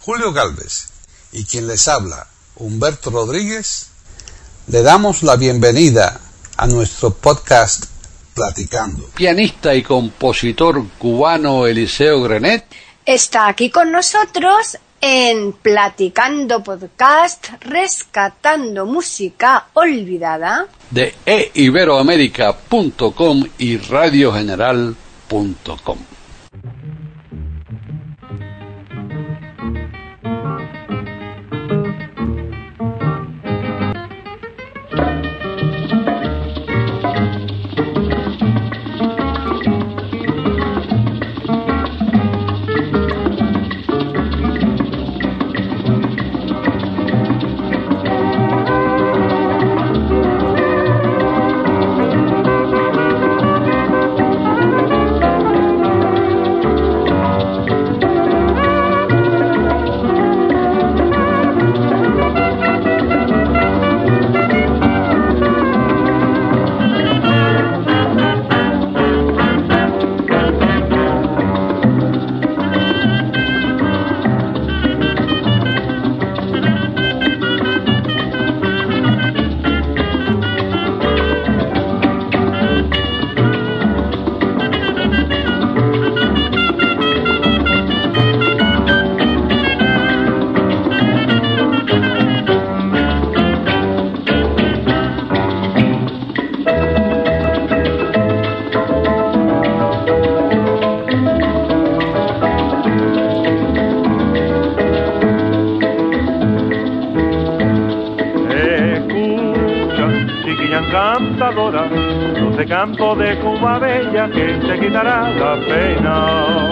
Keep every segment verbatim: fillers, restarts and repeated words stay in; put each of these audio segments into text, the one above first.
Julio Galvez y quien les habla, Humberto Rodríguez, le damos la bienvenida a nuestro podcast Platicando. Pianista y compositor cubano Eliseo Grenet está aquí con nosotros en Platicando Podcast, rescatando música olvidada de e iberoamérica punto com y radio general punto com. Dulce canto de Cuba bella que te quitará la pena.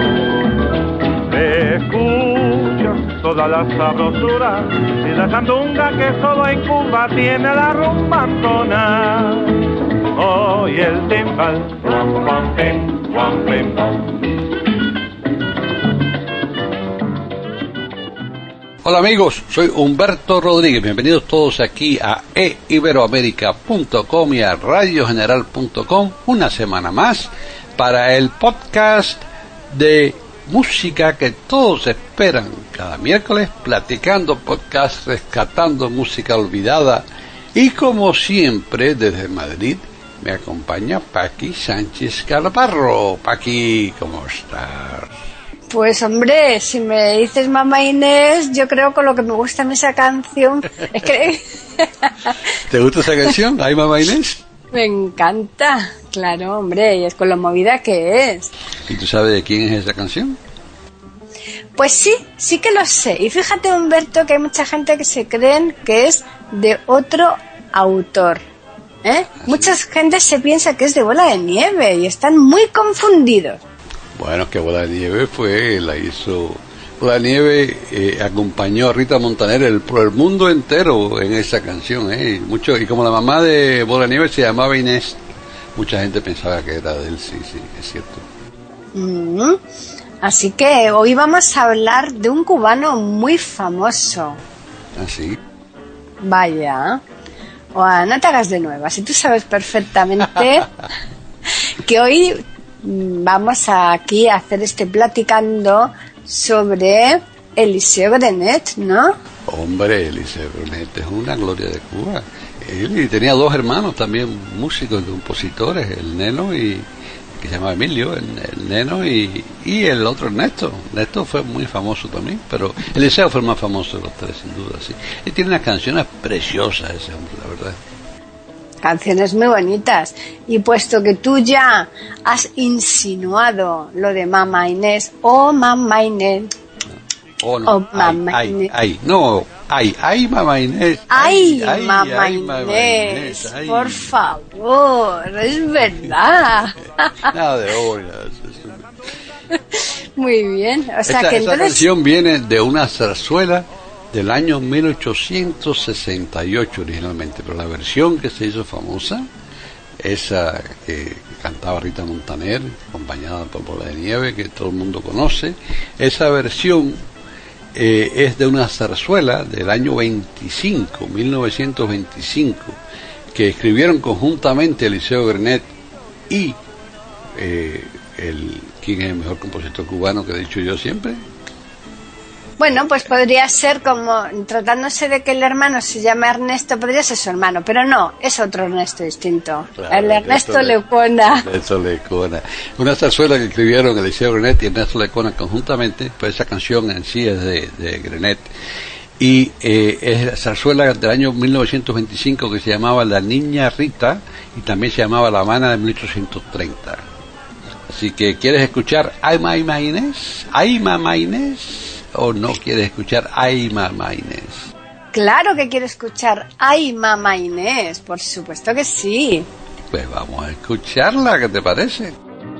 Escucha toda la sabrosura y la candunga que solo en Cuba tiene la rumbantona. Hoy el timbal, pam, pam, pim, pam, pim, pam. Hola amigos, soy Humberto Rodríguez, bienvenidos todos aquí a e iberoamérica punto com y a radio general punto com, una semana más para el podcast de música que todos esperan cada miércoles, Platicando Podcast, rescatando música olvidada, y como siempre desde Madrid me acompaña Paqui Sánchez Calvarro. Paqui, ¿cómo estás? Pues hombre, si me dices Mamá Inés, yo creo que lo que me gusta en esa canción es que... ¿Te gusta esa canción? ¿Ay, Mamá Inés? Me encanta, claro, hombre, y es con lo movida que es. ¿Y tú sabes de quién es esa canción? Pues sí, sí que lo sé. Y fíjate, Humberto, que hay mucha gente que se creen que es de otro autor, ¿eh? ¿Ah, mucha sí? gente se piensa que es de Bola de Nieve y están muy confundidos. Bueno, que Bola de Nieve fue, la hizo... Bola de Nieve eh, acompañó a Rita Montaner el, por el mundo entero en esa canción, ¿eh? Y, mucho, y como la mamá de Bola de Nieve se llamaba Inés, mucha gente pensaba que era de él, sí, sí, es cierto. Mm-hmm. Así que hoy vamos a hablar de un cubano muy famoso. ¿Ah, sí? Vaya. O no te hagas de nuevas, si tú sabes perfectamente que hoy... vamos aquí a hacer este platicando sobre Eliseo Grenet, ¿no? Hombre, Eliseo Grenet es una gloria de Cuba. Él tenía dos hermanos también, músicos, compositores, el Neno y que se llama Emilio, el, el Neno y, y el otro Ernesto. Ernesto fue muy famoso también, pero Eliseo fue el más famoso de los tres, sin duda, sí. Y tiene unas canciones preciosas ese hombre, la verdad. Canciones muy bonitas. Y puesto que tú ya has insinuado lo de Mamá Inés, oh Mamá Inés, oh, no. oh Mamá ay, Inés, ay, ay, no, ay, ay Mamá Inés, ay, ay, Mamá ay, Inés, Mamá Inés, ay. por favor, es verdad. Nada de obras. Muy bien, o sea esta, que esta entonces... canción viene de una zarzuela del año mil ochocientos sesenta y ocho originalmente, pero la versión que se hizo famosa, esa que cantaba Rita Montaner, acompañada por Bola de Nieve, que todo el mundo conoce, esa versión eh, es de una zarzuela del año veinticinco, mil novecientos veinticinco, que escribieron conjuntamente Eliseo Grenet y eh, el, ¿quién es el mejor compositor cubano que he dicho yo siempre? Bueno, pues podría ser como, tratándose de que el hermano se llama Ernesto, podría ser su hermano, pero no, es otro Ernesto distinto. Claro, el Ernesto, Ernesto Lecuona. Ernesto Lecuona. Una zarzuela que escribieron Eliseo Grenet y Ernesto Lecuona conjuntamente, pues esa canción en sí es de, de Grenet. Y eh, es la zarzuela del año mil novecientos veinticinco que se llamaba La Niña Rita y también se llamaba La Habana de mil ochocientos treinta. Así que, ¿quieres escuchar Ay Mamá Inés? ¿Ay Mamá Inés? ¿O no quieres escuchar Ay Mamá Inés? Claro que quiero escuchar Ay Mamá Inés, por supuesto que sí. Pues vamos a escucharla, ¿qué te parece?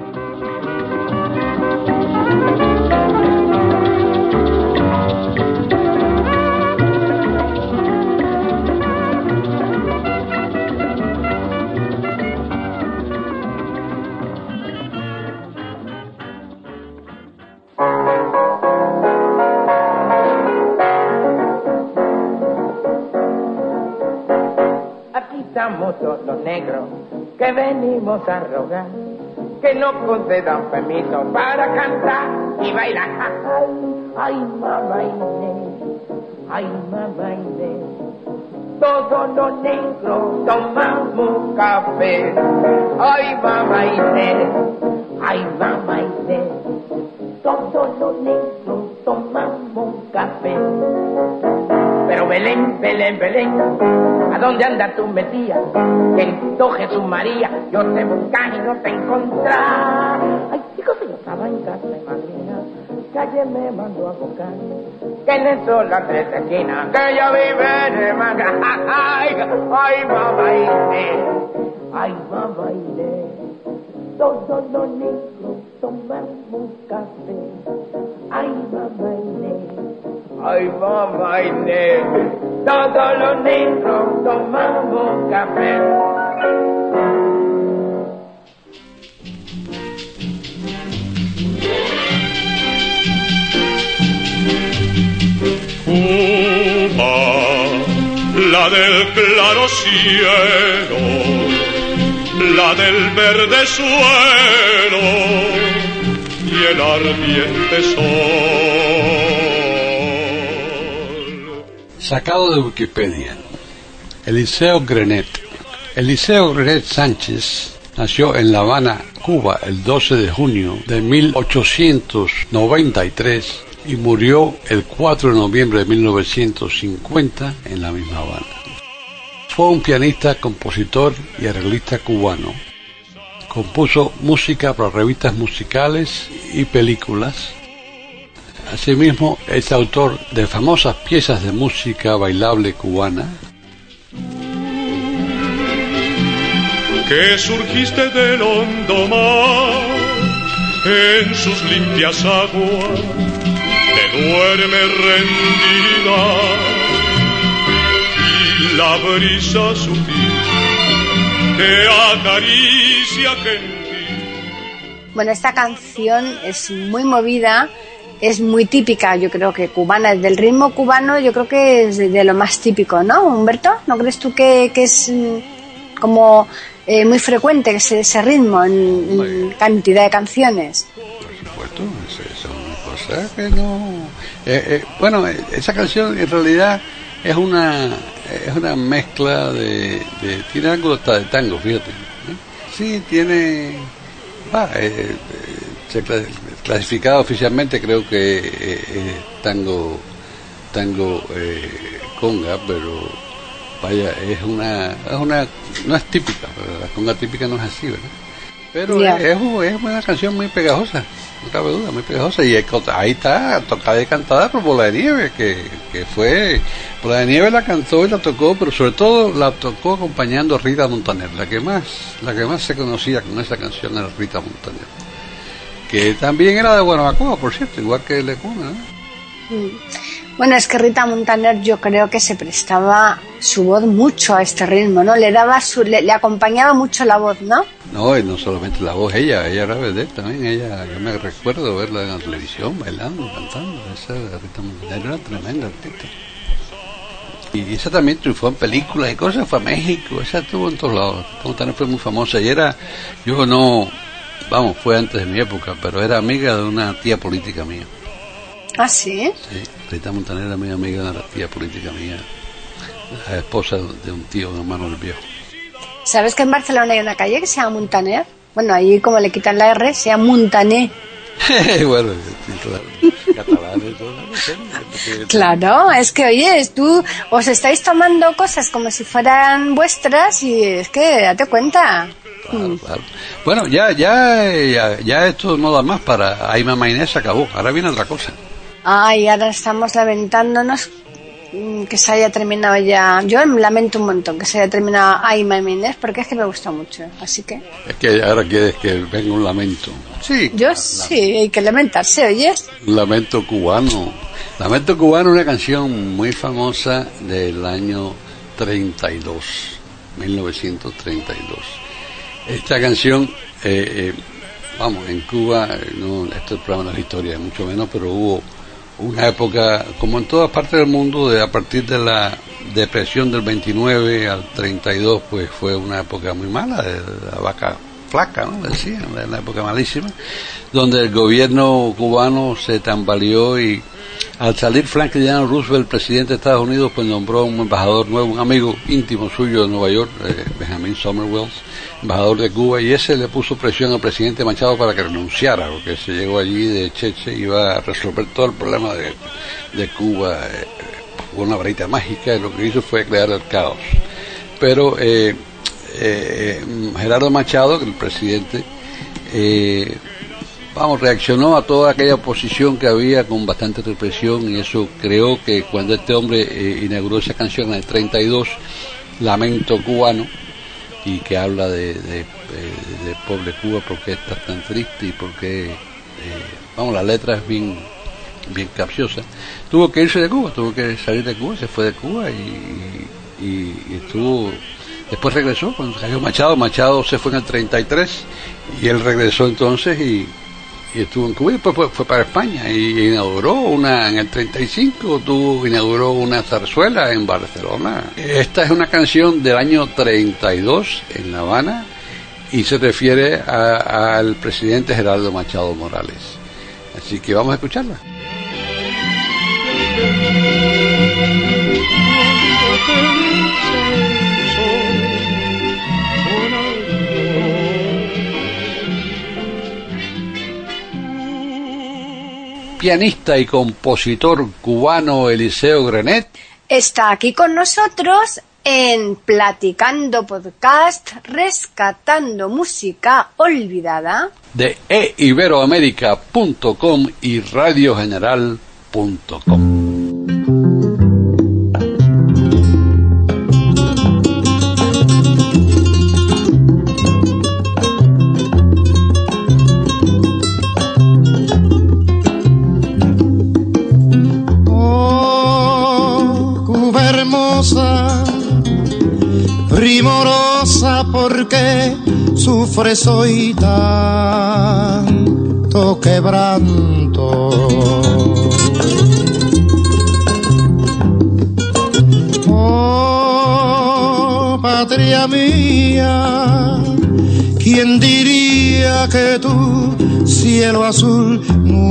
Todos los negros que venimos a rogar que nos concedan permiso para cantar y bailar. Ay, ay, mamá Inés, ay, mamá Inés, todos los negros tomamos café. Ay, mamá Inés, ay, mamá Inés, todos los negros tomamos café. Pero Belén, Belén, Belén, ¿a dónde andas tú metida? Que en tu Jesús María yo te buscaba y no te encontraba. Ay, chicos, yo estaba en casa de madrina, que ayer me mandó a buscar, que en el sol las tres esquinas, que ella vive de manga. Ay, ay, mamá Inés, ay, mamá Inés, todos los negros tomamos café. Ay, mamá Inés, ay, mamá Inés, todos los negros tomamos café. Cuba, la del claro cielo, la del verde suelo y el ardiente sol. Sacado de Wikipedia. Eliseo Grenet. Eliseo Grenet Sánchez nació en La Habana, Cuba, el doce de junio de mil ochocientos noventa y tres y murió el cuatro de noviembre de mil novecientos cincuenta en la misma Habana. Fue un pianista, compositor y arreglista cubano. Compuso música para revistas musicales y películas. Asimismo, es autor de famosas piezas de música bailable cubana. Que surgiste del hondo mar, en sus limpias aguas, te duermes rendida, y la brisa sutil te acaricia gentil. Bueno, esta canción es muy movida. Es muy típica, yo creo que cubana, del ritmo cubano yo creo que es de, de lo más típico, ¿no, Humberto? ¿No crees tú que, que es mm, como eh, muy frecuente ese, ese ritmo en, en cantidad de canciones? Por supuesto, es, es una cosa que no... Eh, eh, bueno, esa canción en realidad es una es una mezcla de... de tiene algo hasta de tango, fíjate. ¿eh? Sí, tiene... Ah, eh, eh, se clasificado oficialmente creo que eh, eh, tango tango eh, conga, pero vaya, es una es una no es típica, la conga típica no es así, ¿verdad? Pero yeah. es, es una canción muy pegajosa, no cabe duda, muy pegajosa, y ahí está tocada y cantada por Bola de Nieve, que, que fue Bola de Nieve la cantó y la tocó, pero sobre todo la tocó acompañando a Rita Montaner. La que más la que más se conocía con esa canción era Rita Montaner, que también era de Guanabacoa, por cierto, igual que Lecuona, ¿no? Mm. Bueno, es que Rita Montaner yo creo que se prestaba su voz mucho a este ritmo, ¿no? Le daba su, le, le acompañaba mucho la voz, ¿no? No, y no solamente la voz, ella, ella era vedette también, ella, yo me recuerdo verla en la televisión, bailando, cantando, esa Rita Montaner era tremenda artista. Y esa también triunfó en películas y cosas, fue a México, esa estuvo en todos lados. Rita Montaner fue muy famosa y era, yo no, vamos, fue antes de mi época, pero era amiga de una tía política mía. ¿Ah, sí? Sí, Rita Montaner era muy amiga de la tía política mía, la esposa de un tío, un hermano del viejo. ¿Sabes que en Barcelona hay una calle que se llama Montaner? Bueno, ahí como le quitan la R, se llama Montaner. Bueno, claro, catalanes, todo. Claro, es que, oye, tú os estáis tomando cosas como si fueran vuestras y es que date cuenta. Claro, claro. Bueno, ya, ya, ya, ya esto no da más para Aima Maynés, se acabó. Ahora viene otra cosa. Ay, ahora estamos lamentándonos que se haya terminado ya. Yo lamento un montón que se haya terminado Aima Maynés porque es que me gusta mucho, así que. Es que ahora quieres que venga un lamento. Sí. Yo la, sí, hay que lamentarse, ¿oyes? Un lamento cubano. Lamento cubano, una canción muy famosa del año treinta y dos, mil novecientos treinta y dos. Esta canción, eh, eh, vamos, en Cuba, no, esto es programa de la historia, mucho menos, pero hubo una época, como en todas partes del mundo, de a partir de la depresión del veintinueve al treinta y dos, pues fue una época muy mala, de la vaca flaca, ¿no? Decían, una época malísima, donde el gobierno cubano se tambaleó y al salir Franklin Delano Roosevelt, presidente de Estados Unidos, pues nombró a un embajador nuevo, un amigo íntimo suyo de Nueva York, eh, Benjamin Somerville, embajador de Cuba, y ese le puso presión al presidente Machado para que renunciara, porque se llegó allí de Cheche, iba a resolver todo el problema de, de Cuba eh, con una varita mágica, y lo que hizo fue crear el caos. Pero eh, eh, Gerardo Machado, que el presidente, eh, vamos, reaccionó a toda aquella oposición que había con bastante represión, y eso creó que cuando este hombre eh, inauguró esa canción en el treinta y dos, Lamento Cubano, y que habla de, de, de, de pobre Cuba, porque está tan triste y porque, eh, vamos, la letra es bien, bien capciosa. Tuvo que irse de Cuba, tuvo que salir de Cuba, se fue de Cuba y, y, y estuvo, después regresó, cuando cayó Machado, Machado se fue en el treinta y tres y él regresó entonces y y estuvo en Cuba y después fue, fue para España y inauguró una en el treinta y cinco, tuvo, inauguró una zarzuela en Barcelona. Esta es una canción del año treinta y dos en La Habana y se refiere al presidente Gerardo Machado Morales. Así que vamos a escucharla. Pianista y compositor cubano Eliseo Grenet está aquí con nosotros en Platicando Podcast, rescatando música olvidada de e iberoamerica punto com y radio general punto com. Primorosa, porque sufres hoy tanto quebranto. Oh, patria mía, ¿quién diría que tu cielo azul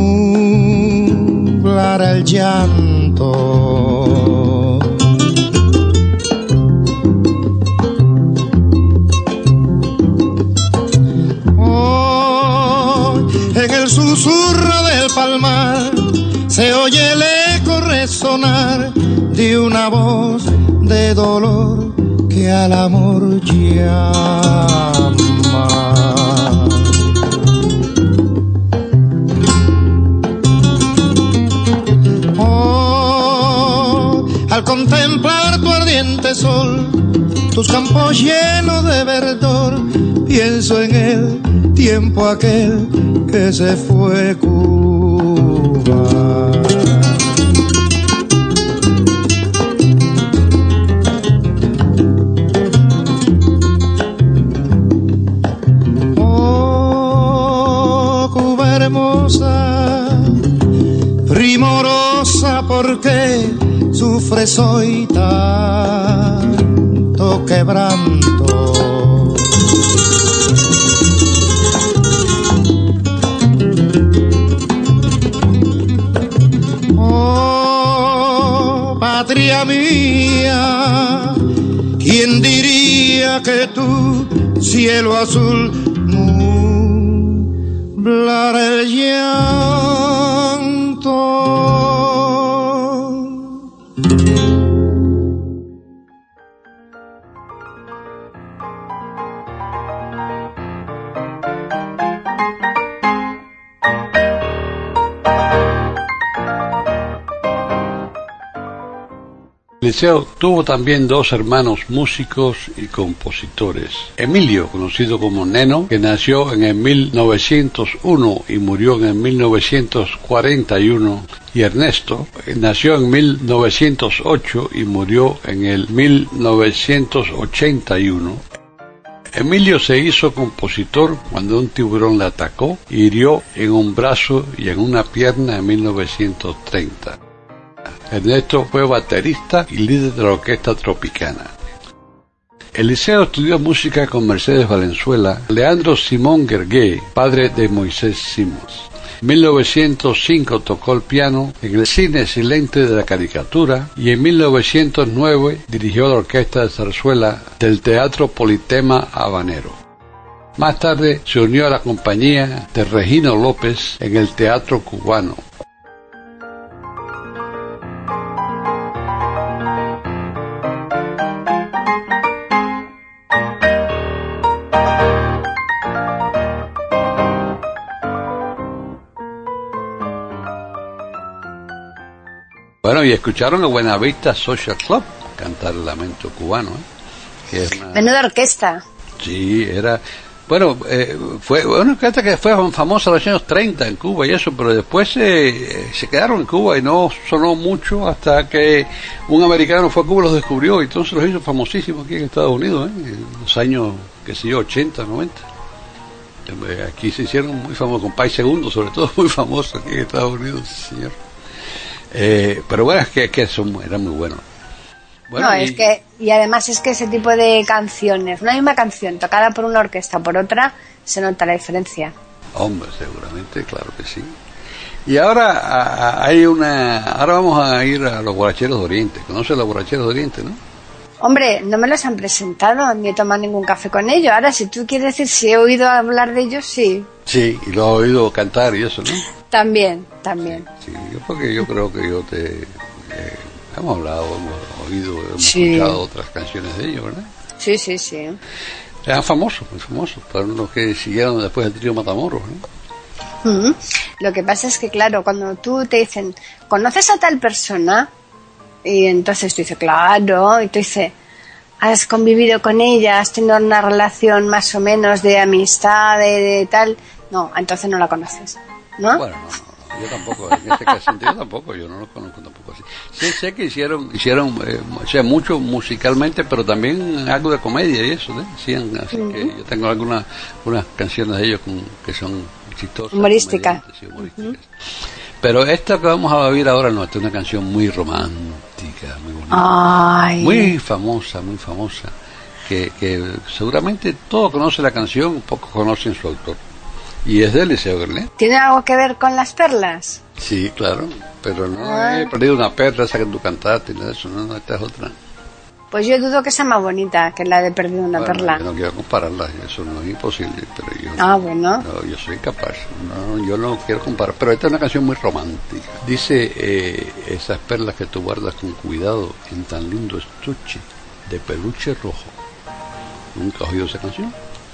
nublara el llanto? En el susurro del palmar se oye el eco resonar de una voz de dolor que al amor llama. Oh, al contemplar tu ardiente sol, tus campos llenos de verdor, pienso en el tiempo aquel que se fue Cuba. Oh, Cuba hermosa, primorosa, porque sufres hoy tanto quebranto. patria mía. ¿Quién diría que tu cielo azul nublara el llanto? Eliseo tuvo también dos hermanos músicos y compositores. Emilio, conocido como Neno, que nació en el mil novecientos uno y murió en el mil novecientos cuarenta y uno, y Ernesto, que nació en mil novecientos ocho y murió en el mil novecientos ochenta y uno. Emilio se hizo compositor cuando un tiburón le atacó y hirió en un brazo y en una pierna en mil novecientos treinta. Ernesto fue baterista y líder de la orquesta Tropicana. Eliseo estudió música con Mercedes Valenzuela, Leandro Simón Guergué, padre de Moisés Simons. En mil novecientos cinco tocó el piano en el Cine Silente de la Caricatura y en mil novecientos nueve dirigió la orquesta de zarzuela del Teatro Politema Habanero. Más tarde se unió a la compañía de Regino López en el Teatro Cubano. Bueno, y escucharon a Buenavista Social Club cantar el lamento cubano, ¿eh? Que es una... Menuda orquesta. Sí, era... Bueno, eh, fue una orquesta que fue famosa en los años treinta en Cuba y eso, pero después eh, se quedaron en Cuba y no sonó mucho hasta que un americano fue a Cuba y los descubrió y entonces los hizo famosísimos aquí en Estados Unidos, ¿eh? En los años, qué sé yo, ochenta, noventa. Aquí se hicieron muy famosos, con País Segundo, sobre todo, muy famosos aquí en Estados Unidos, sí, señor. Eh, pero bueno, es que, es que son, eran muy buenos. Bueno, no, y... es que, y además es que ese tipo de canciones, una misma canción tocada por una orquesta o por otra, se nota la diferencia. Hombre, seguramente, claro que sí. Y ahora a, a, hay una, ahora vamos a ir a los Guaracheros de Oriente. ¿Conoces los Guaracheros de Oriente, no? Hombre, no me los han presentado, ni he tomado ningún café con ellos. Ahora, si tú quieres decir si he oído hablar de ellos, sí. Sí, y lo has oído cantar y eso, ¿no? También, también. Sí, sí, yo porque yo creo que yo te... Eh, hemos hablado, hemos oído, hemos sí. escuchado otras canciones de ellos, ¿verdad? Sí, sí, sí. Eran famosos, muy famosos, para los que siguieron después del trío Matamoros, ¿no? Mm-hmm. Lo que pasa es que, claro, cuando tú te dicen, ¿conoces a tal persona? Y entonces tú dices, claro, y tú dices, ¿has convivido con ella? ¿Has tenido una relación más o menos de amistad, de, de tal? No, entonces no la conoces, ¿no? Bueno, no, no, yo tampoco, en este caso yo tampoco, yo no los conozco tampoco así. Sí sé que hicieron, hicieron, eh, o sea, mucho musicalmente, pero también algo de comedia y eso, ¿eh? Hacían, así uh-huh. que yo tengo algunas, algunas canciones de ellos con, que son chistosas. Humorísticas. Sí, humorísticas. Uh-huh. Pero esta que vamos a vivir ahora no, esta es una canción muy romántica, muy bonita, Ay. muy famosa, muy famosa, que, que seguramente todos conocen la canción, pocos conocen su autor, y es de Eliseo Garnet. ¿Tiene algo que ver con las perlas? Sí, claro, pero no ah. he perdido una perla, esa que tú cantaste, nada de eso, no, no, esta es otra. Pues yo dudo que sea más bonita que la de Perdido una bueno, perla. Yo no quiero compararla, eso no es imposible, pero yo ah, no, bueno. no, yo soy capaz, no, yo no quiero comparar, pero esta es una canción muy romántica. Dice, eh, esas perlas que tú guardas con cuidado en tan lindo estuche de peluche rojo. ¿Nunca has oído esa canción?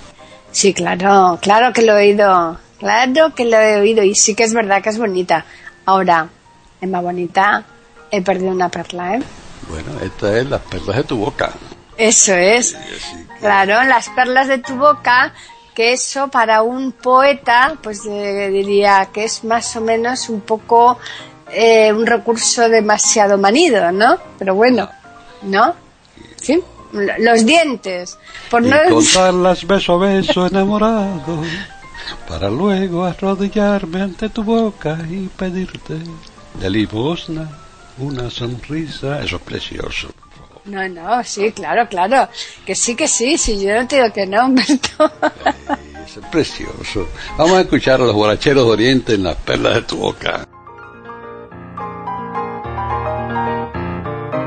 Sí, claro, claro que lo he oído, claro que lo he oído y sí que es verdad que es bonita. Ahora, es más bonita, he perdido una perla, ¿eh? Bueno, esta es las perlas de tu boca. Eso es, sí, que... claro, las perlas de tu boca, que eso para un poeta, pues eh, diría que es más o menos un poco eh, un recurso demasiado manido, ¿no? Pero bueno, ¿no? ¿Sí? Los dientes. Por y no... contarlas beso a beso enamorado, para luego arrodillarme ante tu boca y pedirte de limosna una sonrisa. Eso es precioso. No, no, sí, claro, claro. Que sí, que sí, sí, yo no te digo que no, Humberto. Ay, eso es precioso. Vamos a escuchar a los Guaracheros de Oriente en las perlas de tu boca.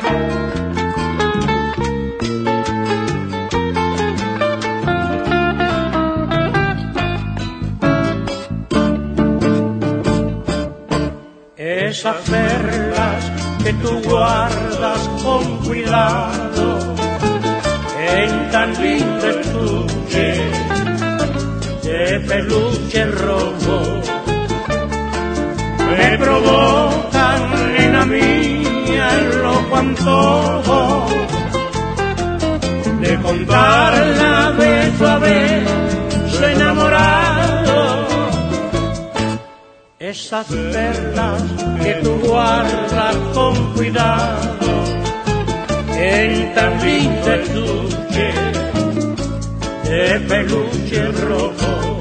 Esas perlas que tú guardas con cuidado en tan lindo estuche de peluche rojo me provocan, nena mía, el loco antojo de contarla beso a beso enamorado. Esas perlas que tú guardas con cuidado en tan lindo estuche de peluche rojo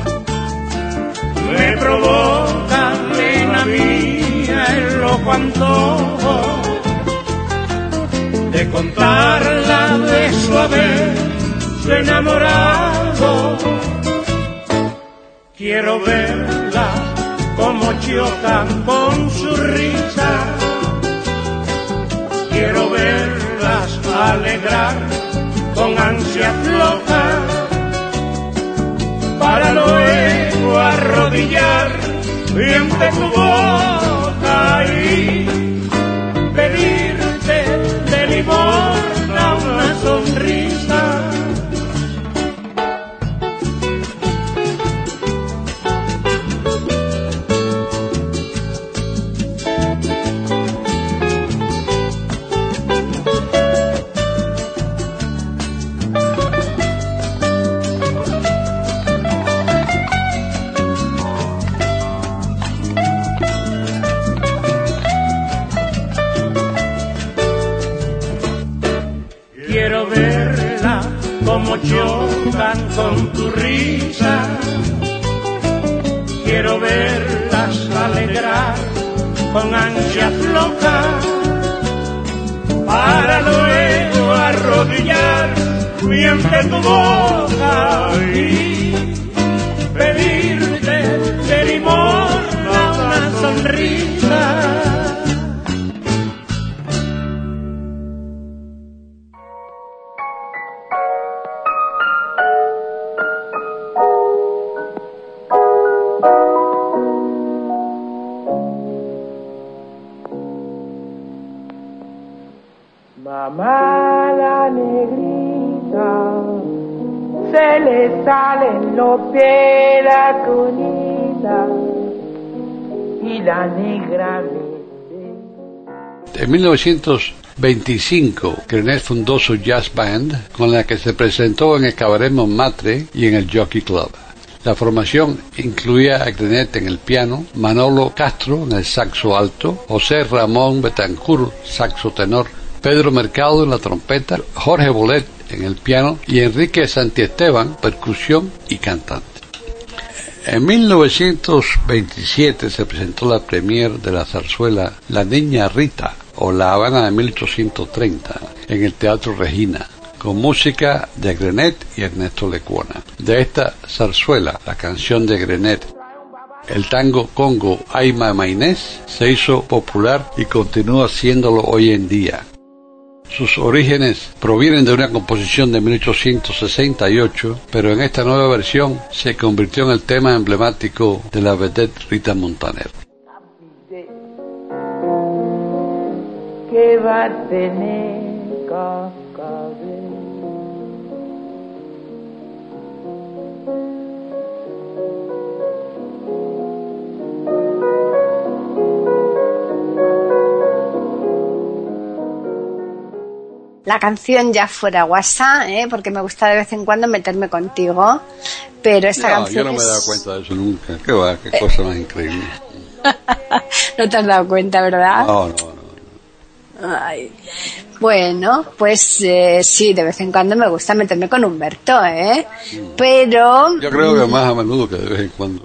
me provocan, nena mía, el loco antojo de contarla beso a beso enamorado. Quiero verla como chocan con su risa, quiero verlas alegrar con ansias locas, para luego arrodillar ante tu boca y pedirte de limosna una sonrisa. Como chocan con tu risa, quiero verlas alegrar con ansias locas, para luego arrodillar ante tu boca y pedirte de limosna una sonrisa. Mamá la negrita, se le salen los pies la cunita y la negra verde. En mil novecientos veinticinco, Grenet fundó su jazz band, con la que se presentó en el Cabaret Montmartre y en el Jockey Club. La formación incluía a Grenet en el piano, Manolo Castro en el saxo alto, José Ramón Betancourt, saxo tenor, Pedro Mercado en la trompeta, Jorge Bolet en el piano y Enrique Santiesteban, percusión y cantante. En mil novecientos veintisiete se presentó la premier de la zarzuela La Niña Rita, o La Habana de mil ochocientos treinta, en el Teatro Regina, con música de Grenet y Ernesto Lecuona. De esta zarzuela, la canción de Grenet, el tango Congo Aima Mainés, se hizo popular y continúa siéndolo hoy en día. Sus orígenes provienen de una composición de mil ochocientos sesenta y ocho, pero en esta nueva versión se convirtió en el tema emblemático de la vedette Rita Montaner. ¿Qué va a tener cascabel? La canción ya fuera WhatsApp, ¿eh? Porque me gusta de vez en cuando meterme contigo, pero esta no, canción yo no me he es... dado cuenta de eso nunca. Qué va, qué cosa más increíble. No te has dado cuenta, ¿verdad? No, no, no. Ay. Bueno, pues eh, sí, de vez en cuando me gusta meterme con Humberto, ¿eh? Pero... Yo creo que más a menudo que de vez en cuando.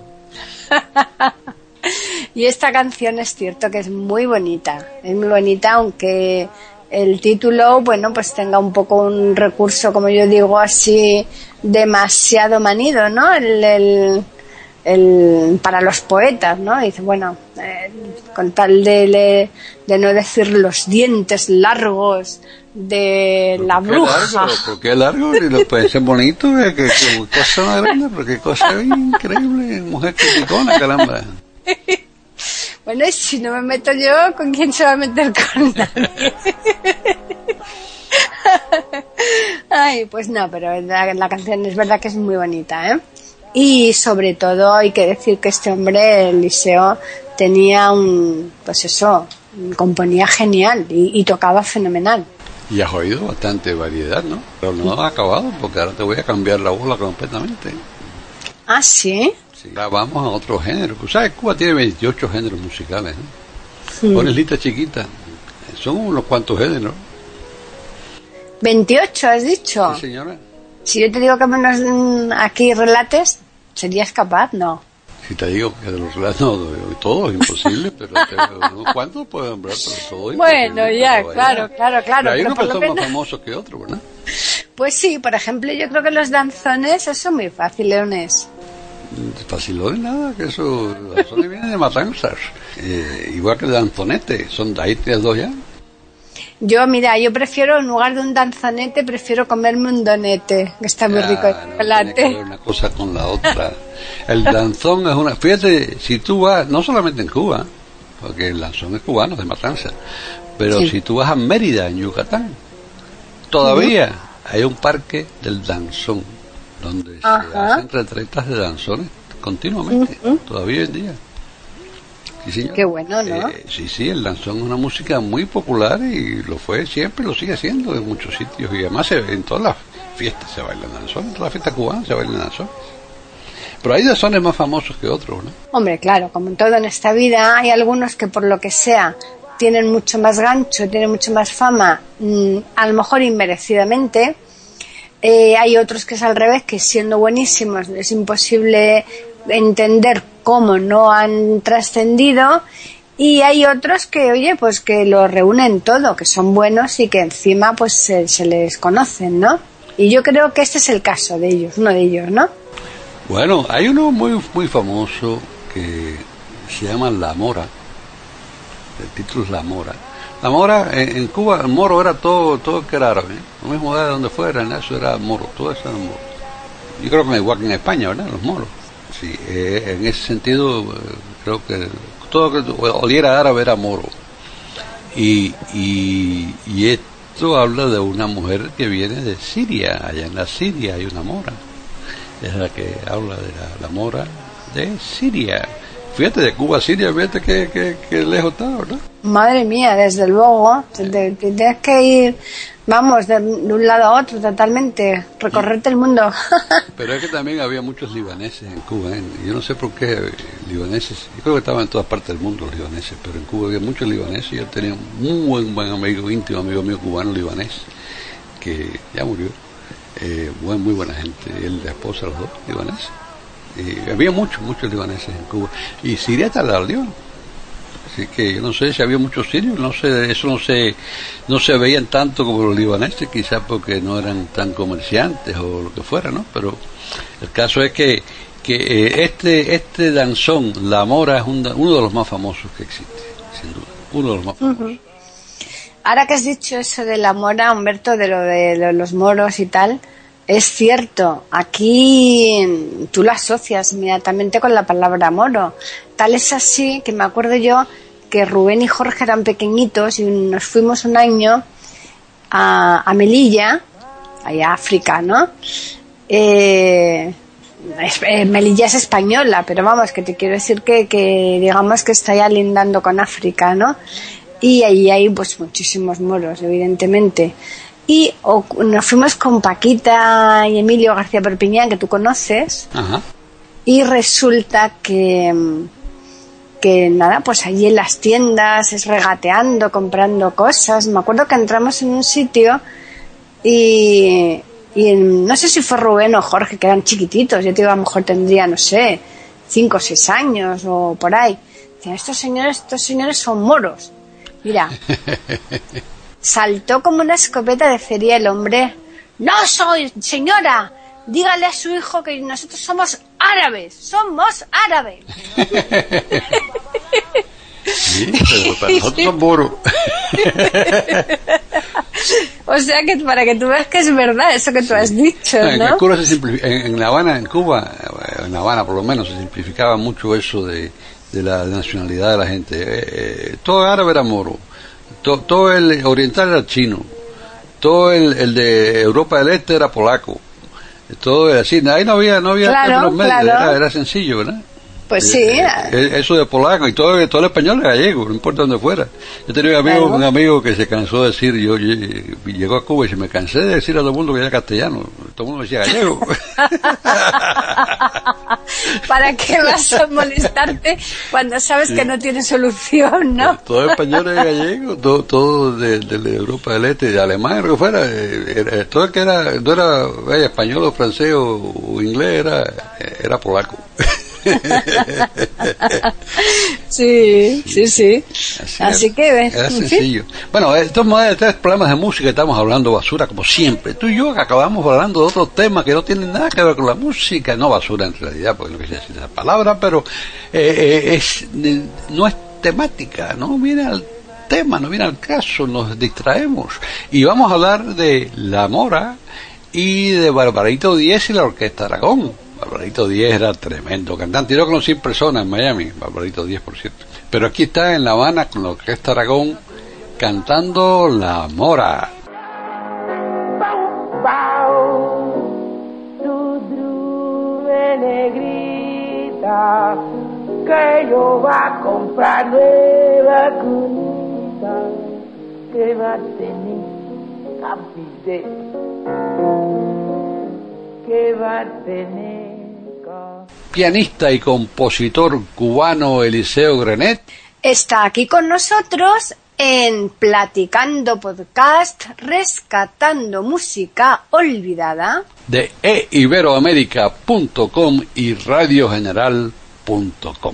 Y esta canción es cierto que es muy bonita, es muy bonita, aunque el título, bueno, pues tenga un poco un recurso, como yo digo, así demasiado manido, ¿no? El, el, el, para los poetas, ¿no? Dice, bueno, eh, con tal de, de, de no decir los dientes largos de la bruja. Largo, ¿por qué largo? Y lo puede ser bonito, que, que, que cosa más grande, porque cosa increíble, mujer criticona, caramba. Bueno, y si no me meto yo, ¿con quién se va a meter con nadie? Ay, pues no, pero la, la canción es verdad que es muy bonita, ¿eh? Y sobre todo hay que decir que este hombre, Eliseo, tenía un, pues eso, componía genial y, y tocaba fenomenal. Y has oído bastante variedad, ¿no? Pero no has acabado, porque ahora te voy a cambiar la bola completamente. ¿Ah, sí? Sí. Ahora vamos a otro género. ¿Sabes? Cuba tiene veintiocho géneros musicales, ¿no? Sí. Pones lista chiquita. Son unos cuantos géneros. ¿veintiocho has dicho? Sí, señora. Si yo te digo que menos aquí relates, ¿serías capaz? No. Si te digo que de los relatos, no, todo es imposible, pero te, ¿cuántos puedo nombrar? Pero todo es bueno, ya, claro, claro, claro. Pero hay pero unos que son menos... más famosos que otros, ¿verdad? Pues sí, por ejemplo, yo creo que los danzones son muy facilones. Facilones nada, que eso, los danzones vienen de matanzas. Eh, igual que el danzonete, son ahí tienes dos ya. Yo, mira, yo prefiero, en lugar de un danzonete, prefiero comerme un donete, que está muy ya, rico el no chocolate. Tiene que ver una cosa con la otra. El danzón es una... Fíjate, si tú vas, no solamente en Cuba, porque el danzón es cubano, es de matanza, pero sí. Si tú vas a Mérida, en Yucatán, todavía uh-huh. hay un parque del danzón, donde uh-huh. se hacen retratas de danzones continuamente, uh-huh. todavía hoy en día. Sí, señor. Qué bueno, ¿no? Eh, sí, sí, el danzón es una música muy popular y lo fue siempre, lo sigue haciendo en muchos sitios y además se, en todas las fiestas se baila danzón, en todas las fiestas cubanas se baila danzón. Pero hay danzones más famosos que otros, ¿no? Hombre, claro, como en todo en esta vida, hay algunos que por lo que sea tienen mucho más gancho, tienen mucho más fama, mmm, a lo mejor inmerecidamente. Eh, hay otros que es al revés, que siendo buenísimos es imposible entender cómo no han trascendido, y hay otros que, oye, pues que lo reúnen todo, que son buenos y que encima pues se, se les conocen, ¿no? Y yo creo que este es el caso de ellos, uno de ellos, ¿no? Bueno, hay uno muy muy famoso que se llama La Mora. El título es La Mora. La Mora, en, en Cuba, el moro era todo todo que era árabe, ¿eh? Lo mismo de donde fuera, en eso era moro, todo eso era moro. Yo creo que igual que en España, ¿verdad? Los moros. Sí, eh, en ese sentido, eh, creo que todo lo que oliera árabe era moro. Y, y, y esto habla de una mujer que viene de Siria. Allá en la Siria hay una mora. Es la que habla de la, la mora de Siria. Fíjate, de Cuba a Siria, fíjate que, que, que lejos está, ¿verdad? Madre mía, desde luego. Te, te, tienes que ir, vamos, de, de un lado a otro totalmente, recorrerte el mundo. Pero es que también había muchos libaneses en Cuba, ¿eh? Yo no sé por qué libaneses. Yo creo que estaban en todas partes del mundo los libaneses, pero en Cuba había muchos libaneses. Yo tenía un muy buen, buen amigo, íntimo amigo mío cubano libanés, que ya murió. Eh, buen, muy buena gente, él, la esposa, los dos libaneses. Eh, había muchos, muchos libaneses en Cuba. Y Siria está al lado del Líbano. Así que yo no sé si había muchos sirios, no sé, eso no se, no se veían tanto como los libaneses, quizás porque no eran tan comerciantes o lo que fuera, ¿no? Pero el caso es que, que eh, este, este danzón, La Mora, es un, uno de los más famosos que existe, sin duda, uno de los más famosos. Uh-huh. Ahora que has dicho eso de La Mora, Humberto, de lo de, de los moros y tal, es cierto, aquí tú lo asocias inmediatamente con la palabra moro. Tal es así que me acuerdo yo que Rubén y Jorge eran pequeñitos y nos fuimos un año a, a Melilla, allá a África, ¿no? Eh, es, eh, Melilla es española, pero vamos, que te quiero decir que, que digamos que está ya lindando con África, ¿no? Y ahí hay pues muchísimos moros, evidentemente. Y o, nos fuimos con Paquita y Emilio García Perpiñán, que tú conoces. Ajá. Y resulta que que nada, pues allí en las tiendas es regateando, comprando cosas. Me acuerdo que entramos en un sitio y, y en, no sé si fue Rubén o Jorge, que eran chiquititos, yo te digo, a lo mejor tendría, no sé, cinco o seis años o por ahí. Decían, estos señores, estos señores son moros. Mira, saltó como una escopeta de feria el hombre. No soy, señora, dígale a su hijo que nosotros somos árabes, somos árabes. Sí, pero para nosotros son moros. O sea que para que tú veas que es verdad eso que tú has dicho, ¿no? En, Cuba se simplific... en, en La Habana, en Cuba, en La Habana por lo menos, se simplificaba mucho eso de, de la nacionalidad de la gente. Eh, todo el árabe era moro, todo, todo el oriental era chino, todo el, el de Europa del Este era polaco, todo era así. Ahí no había, no había claro, medios, claro. Era, era sencillo, ¿verdad? Pues sí. Eh, eso de polaco y todo, todo el español es gallego, no importa dónde fuera. Yo tenía un amigo, claro. un amigo que se cansó de decir, yo, yo llegó a Cuba y se me cansé de decir a todo el mundo que era castellano, todo el mundo decía gallego. ¿Para qué vas a molestarte cuando sabes sí. que no tiene solución, no? Todo el español es gallego, todo, todo de, de, de Europa del Este, de Alemania, lo que fuera, era, todo el que era, no era eh, español o francés o, o inglés, era, era polaco. sí, sí, sí. Así, Así que era sencillo. Bueno, estos tres problemas de música, estamos hablando basura como siempre. Tú y yo acabamos hablando de otros temas que no tienen nada que ver con la música, no basura en realidad, porque no quise decir esa palabra, pero eh, eh, es no es temática, no viene al tema, no viene al caso, nos distraemos y vamos a hablar de La Mora y de Barbarito Díez y la Orquesta Aragón. Barbarito Díez era tremendo cantante. Yo lo conocí en persona en Miami, Barbarito Díez, por cierto. Pero aquí está en La Habana con la Orquesta Aragón cantando La Mora. Pau, pau, tu drube negrita, que yo va a comprar nueva cunita, que va a tener capite, que va a tener. Pianista y compositor cubano Eliseo Grenet está aquí con nosotros en Platicando Podcast, rescatando música olvidada de e iberoamerica punto com y radio general punto com.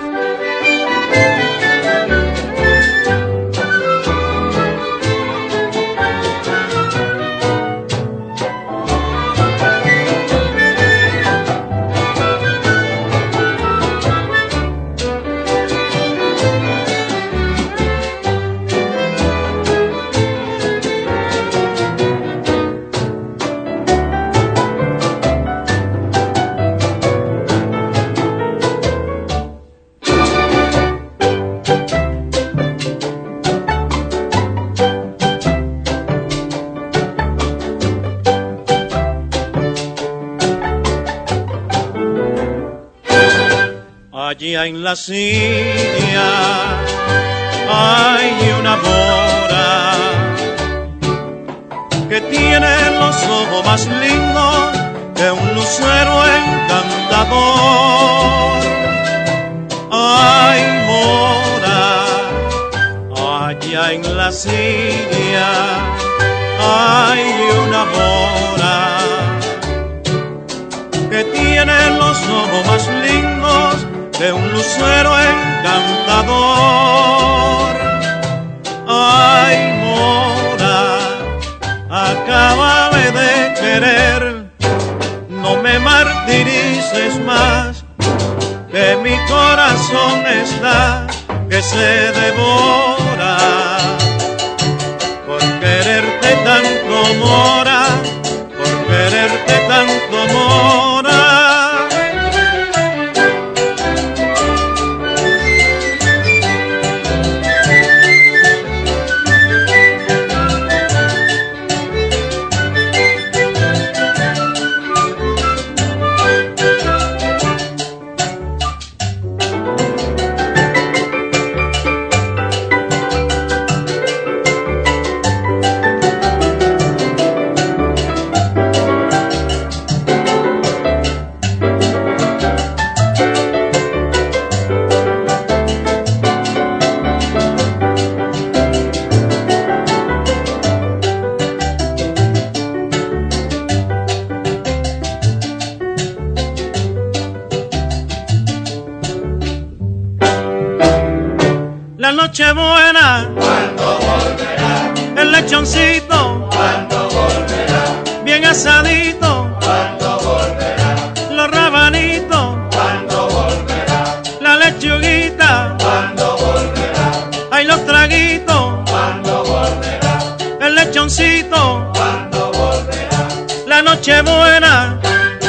Allí en la silla hay una mora que tiene los ojos más lindos de un lucero encantador. Ay, mora, allá en la silla hay una mora que tiene los ojos más lindos de un lucero encantador. Ay, mora, acábame de querer, no me martirices más, que mi corazón está que se devora por quererte tanto, mora, por quererte tanto, mora. Nochebuena, ¿cuándo volverá? El lechoncito, ¿cuándo volverá? Bien asadito, ¿cuándo volverá? Los rabanitos, corazoncito, ¿cuándo volverá? La noche buena.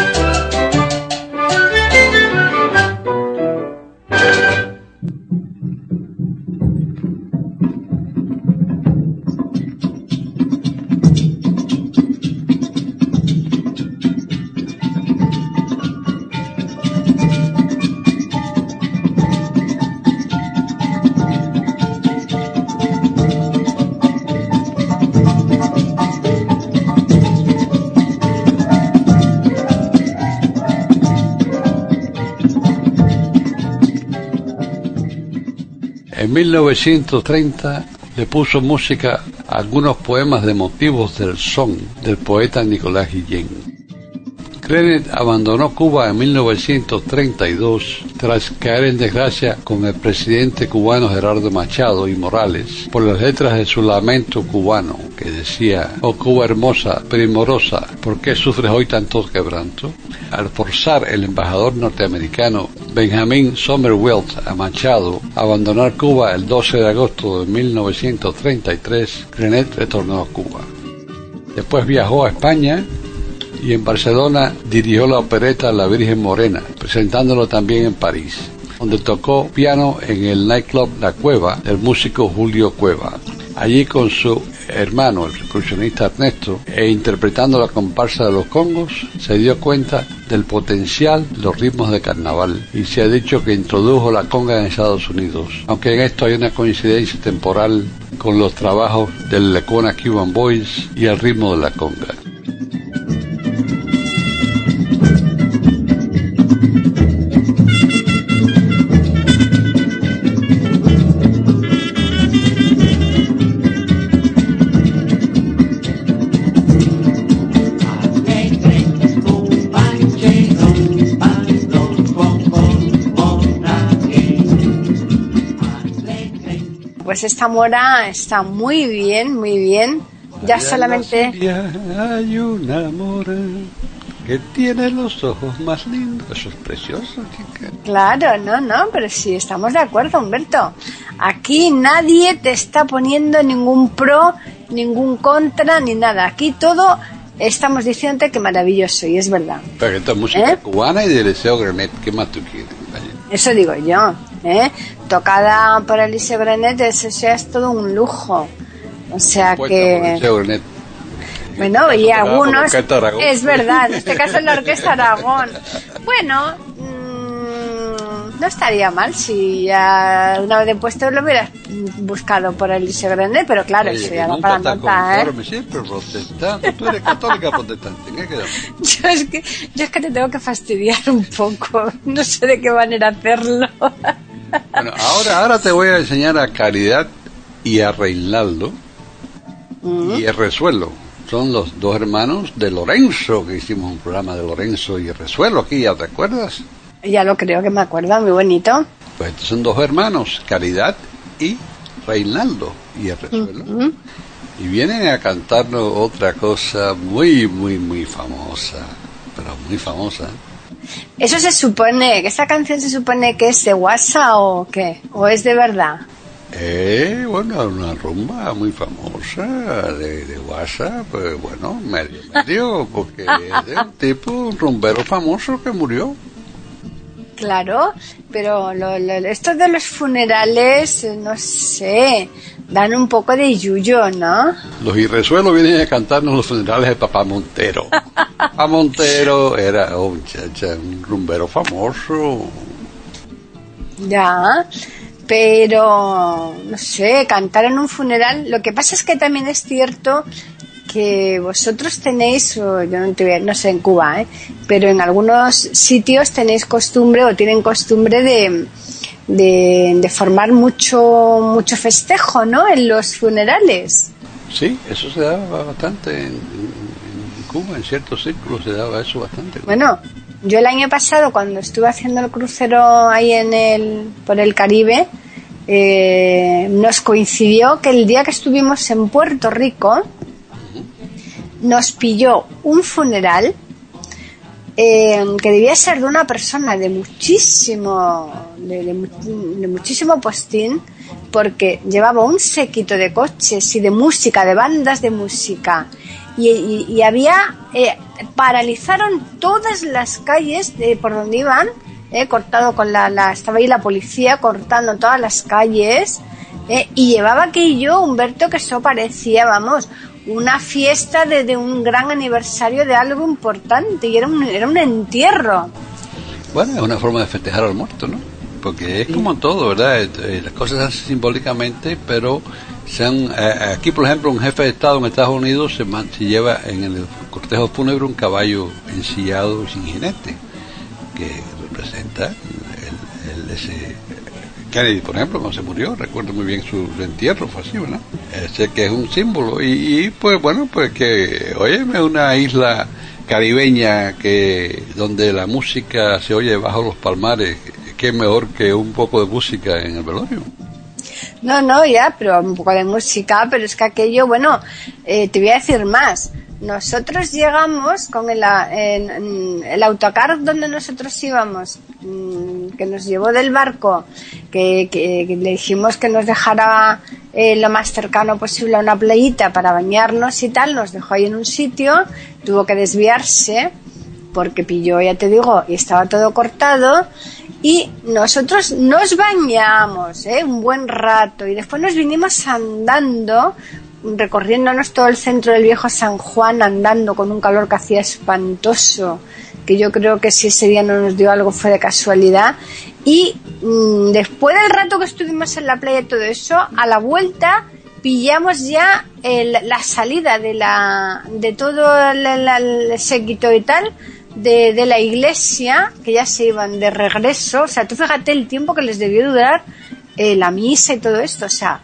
En mil novecientos treinta le puso música a algunos poemas de motivos del son del poeta Nicolás Guillén. Grenet abandonó Cuba en mil novecientos treinta y dos tras caer en desgracia con el presidente cubano Gerardo Machado y Morales por las letras de su lamento cubano que decía: «Oh Cuba hermosa, primorosa, ¿por qué sufres hoy tanto quebranto?». Al forzar el embajador norteamericano Benjamin Somerville a Machado a abandonar Cuba el doce de agosto de mil novecientos treinta y tres, Grenet retornó a Cuba. Después viajó a España y en Barcelona dirigió la opereta La Virgen Morena, presentándolo también en París, donde tocó piano en el nightclub La Cueva del músico Julio Cueva. Allí con su hermano, el percusionista Ernesto, e interpretando la comparsa de los congos, se dio cuenta del potencial de los ritmos de carnaval y se ha dicho que introdujo la conga en Estados Unidos, aunque en esto hay una coincidencia temporal con los trabajos del Lacuna Cuban Boys y el ritmo de la conga. Pues esta mora está muy bien, muy bien. Ya Allá solamente... en la Siria hay una mora que tiene los ojos más lindos. Eso es precioso, chica. Claro, no, no, pero sí, estamos de acuerdo, Humberto. Aquí nadie te está poniendo ningún pro, ningún contra, ni nada. Aquí todo estamos diciéndote que maravilloso, y es verdad. Pero esto es música ¿Eh? cubana y de Eliseo Grenet. ¿Qué más tú quieres? Vaya. Eso digo yo, ¿eh? Tocada por Eliseo Grenet, eso ya es todo un lujo. O sea Puesta que... por Eliseo Grenet. Bueno, y algunos... Aragón. Es verdad, en este caso la Orquesta Aragón. Bueno, mmm, no estaría mal si ya una vez de puesto lo hubieras buscado por Eliseo Grenet, pero claro, Oye, eso ya no nunca para estás nota, ¿eh? conforme, siempre protestante. Tú eres católica protestante. ¿En qué quedamos? Yo es, que, yo es que te tengo que fastidiar un poco. No sé de qué manera hacerlo. Bueno, ahora, ahora te voy a enseñar a Caridad y a Reinaldo mm. y a Resuelo. Son los dos hermanos de Lorenzo, que hicimos un programa de Lorenzo y Resuelo aquí, ¿ya te acuerdas? Ya lo creo que me acuerdo, muy bonito. Pues estos son dos hermanos, Caridad y Reinaldo y Resuelo. Mm-hmm. Y vienen a cantarnos otra cosa muy, muy, muy famosa, pero muy famosa. Eso se supone, que esta canción se supone que es de WhatsApp o qué, o es de verdad. Eh, bueno, una rumba muy famosa de, de WhatsApp, pues bueno, medio, medio, porque es de un tipo, un rumbero famoso que murió. Claro, pero lo, lo, esto de los funerales, no sé, dan un poco de yuyo, ¿no? Los Irresuelos vienen a cantarnos los funerales de Papá Montero. Papá Montero era, oh, muchacha, un rumbero famoso. Ya, pero, no sé, cantar en un funeral, lo que pasa es que también es cierto que vosotros tenéis, o yo no, te, no sé en Cuba, ¿eh? pero en algunos sitios tenéis costumbre o tienen costumbre de, de, de formar mucho mucho festejo, ¿no? En los funerales. Sí, eso se daba bastante en, en, en Cuba, en ciertos círculos se daba eso bastante. Bueno, yo el año pasado cuando estuve haciendo el crucero ahí en el por el Caribe, eh, nos coincidió que el día que estuvimos en Puerto Rico nos pilló un funeral eh, que debía ser de una persona de muchísimo de, de, de muchísimo postín, porque llevaba un séquito de coches y de música, de bandas de música, y, y, y había eh, paralizaron todas las calles de, por donde iban, eh, cortado con la, la estaba ahí la policía cortando todas las calles, eh, y llevaba aquello, Humberto, que eso parecía, vamos, una fiesta de, de un gran aniversario de algo importante, y era un, era un entierro. Bueno, es una forma de festejar al muerto, ¿no? Porque es como todo, ¿verdad? Las cosas se hacen simbólicamente, pero se han, aquí, por ejemplo, un jefe de Estado en Estados Unidos se, man, se lleva en el cortejo fúnebre un caballo ensillado sin jinete, que representa el, el, ese Kennedy, por ejemplo, cuando se murió, recuerdo muy bien su entierro, fue así, ¿verdad? Ese que es un símbolo, y, y pues bueno, pues que, oye, es una isla caribeña que donde la música se oye bajo los palmares, qué mejor que un poco de música en el velorio. No, no, ya, pero un poco de música, pero es que aquello, bueno, eh, te voy a decir más. Nosotros llegamos con el, en, el autocar donde nosotros íbamos, que nos llevó del barco, que, que, que le dijimos que nos dejara eh, lo más cercano posible a una playita para bañarnos y tal, nos dejó ahí en un sitio, tuvo que desviarse porque pilló, ya te digo, y estaba todo cortado, y nosotros nos bañamos ¿eh? un buen rato, y después nos vinimos andando, recorriéndonos todo el centro del viejo San Juan, andando con un calor que hacía espantoso, que yo creo que si ese día no nos dio algo fue de casualidad, y mmm, después del rato que estuvimos en la playa y todo eso, a la vuelta pillamos ya el, la salida de la de todo el, el, el séquito y tal de, de la iglesia, que ya se iban de regreso. O sea, tú fíjate el tiempo que les debió durar eh, la misa y todo esto, o sea,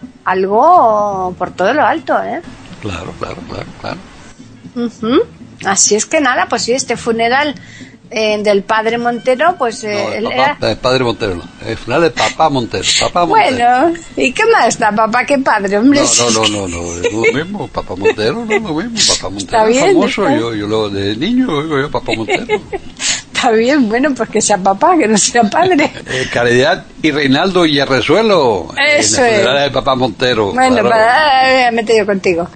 algo por todo lo alto, ¿eh? Claro, claro, claro, claro. Uh-huh. Así es que nada, pues sí, este funeral eh, del padre Montero, pues... Eh, no, el, el, papá, era... el padre Montero, no. El funeral de papá Montero, papá Montero. Bueno, ¿y qué más da papá que padre, hombre? No, no, no, no, no, es lo mismo, papá Montero no es lo mismo, papá Montero es bien, famoso, está... yo, yo lo de niño oigo yo papá Montero. Está bien, bueno, pues que sea papá, que no sea padre. Eh, Caridad y Reinaldo Villarresuelo, eso en la funeral es. de papá Montero. Bueno, claro. para, me he metido contigo.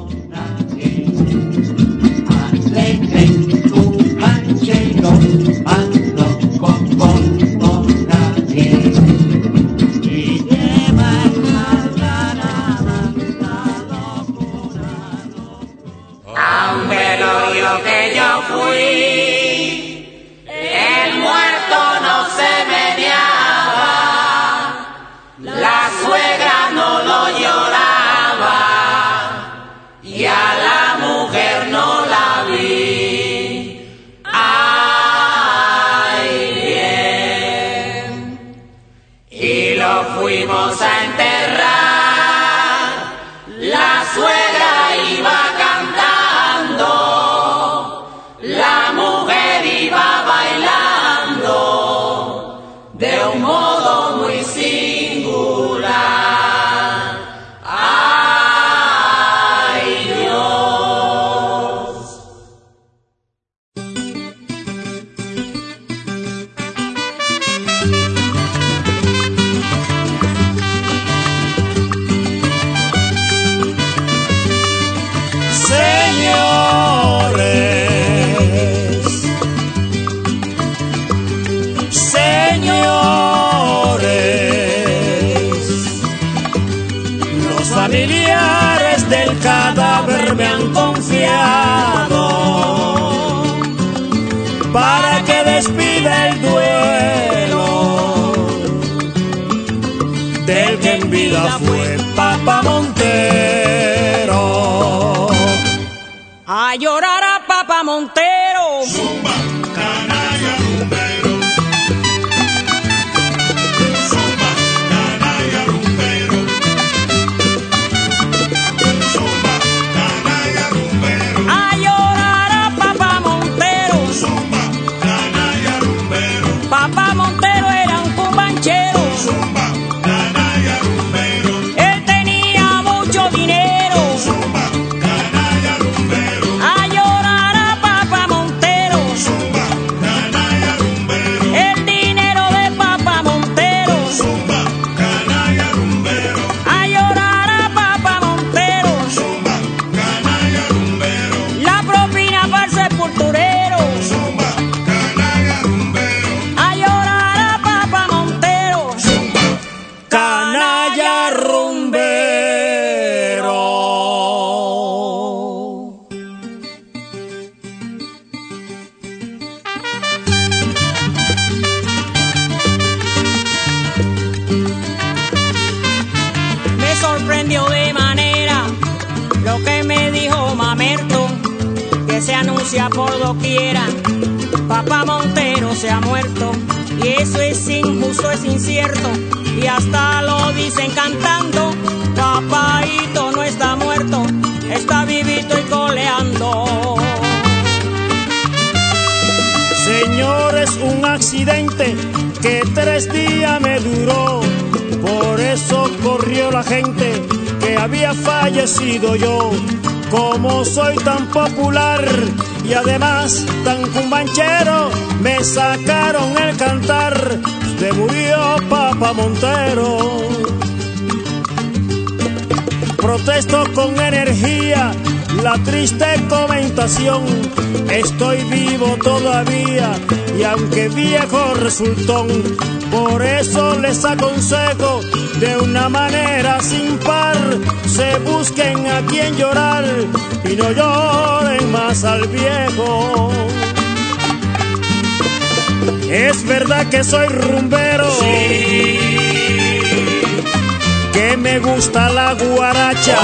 A un velorio que yo fui, el muerto no se meneaba, la suegra no lo lloraba y a la mujer no la vi. Ay, bien. Y lo fuimos a enterrar, la suegra iba cantando, la mujer iba bailando de un modo muy singular. ¡Ay, Dios! Familiares del cadáver me han confiado para que despida el duelo del que en vida fue Papá Montero. A llorar a Papá Montero. Zumba, canalla, rumbero. Zumba, canalla, rumbero. Zumba, canalla, rumbero. A llorar a Papá Montero. Zumba, canalla, rumbero. Papá Montero era un cumbanchero. Zumba, canalla, rumbero. Él tenía mucho dinero. Zumba, canalla, rumbero. A llorar a Papá Montero. Zumba, que se anuncia por doquiera. Papá Montero se ha muerto y eso es injusto, es incierto, y hasta lo dicen cantando. Papaito no está muerto, está vivito y coleando. Señor, es un accidente que tres días me duró, por eso corrió la gente que había fallecido yo. Como soy tan popular y además tan cumbanchero, me sacaron el cantar de murió Papa Montero. Protesto con energía la triste comentación, estoy vivo todavía y aunque viejo resultón, por eso les aconsejo de una manera sin par, se busquen a quien llorar y no lloren más al viejo. Es verdad que soy rumbero, sí, que me gusta la guaracha,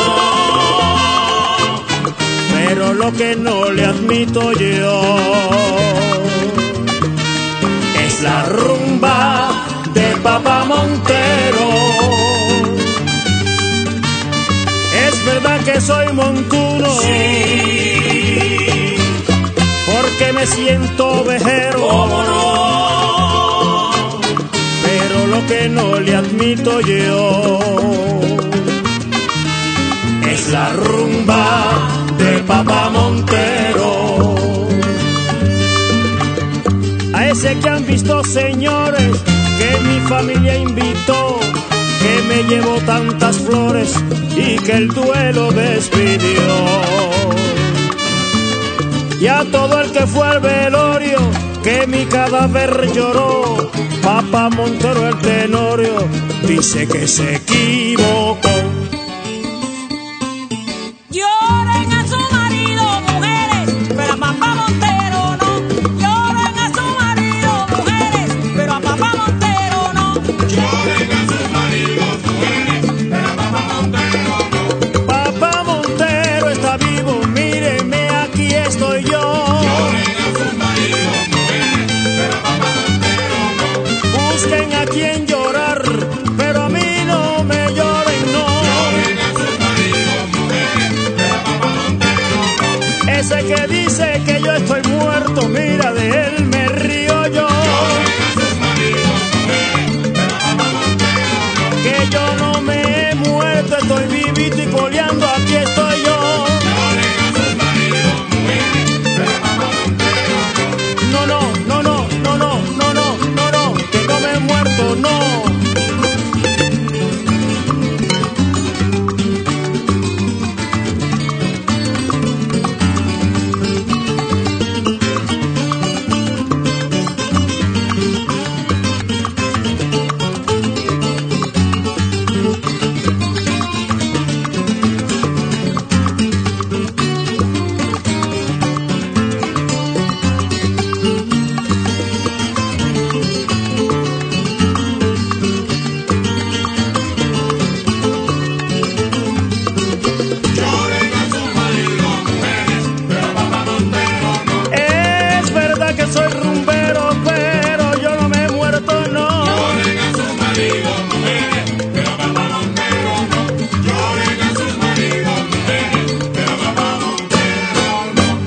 oh, pero lo que no le admito yo es la rumba de Papa Montero. Es verdad que soy montuno, sí, porque me siento ovejero, ¿cómo no? Pero lo que no le admito yo es la rumba de Papa Montero. A ese que han visto, señores, que mi familia invitó, que me llevó tantas flores y que el duelo despidió. Y a todo el que fue al velorio, que mi cadáver lloró, Papa Montero el tenorio dice que se equivocó. Lloren a su marido, mujeres, pero a Papa Montero no. Lloren a su marido, mujeres, pero a Papa Montero no. Lloren a sus maridos, mujeres, pero a Papa Montero no. Papa Montero está vivo, mírenme, aquí estoy yo. Lloren a sus maridos, mujeres, pero a Papa Montero no. Busquen a quien llorar, pero a mí no me lloren, no. Lloren a sus maridos, mujeres, pero a Papa Montero no. Ese que dice que yo estoy muerto, mira, de él me río yo. Lloren a sus maridos, mujeres, pero a Papa Montero no. Que yo no me he muerto, estoy vivito y coleando, aquí estoy yo. Lloren a sus maridos, mujeres, pero a Papa Montero no. No, no, no, no, no, no, no, no, no, no, que no me he muerto, no. Lloren a sus maridos, mujeres, pero a Papa Montero no. Es verdad que soy rumbero, pero yo no me he muerto, no. Lloren a sus maridos, mujeres, pero a Papa Montero no. Lloren a sus maridos, mujeres, pero a Papa Montero no.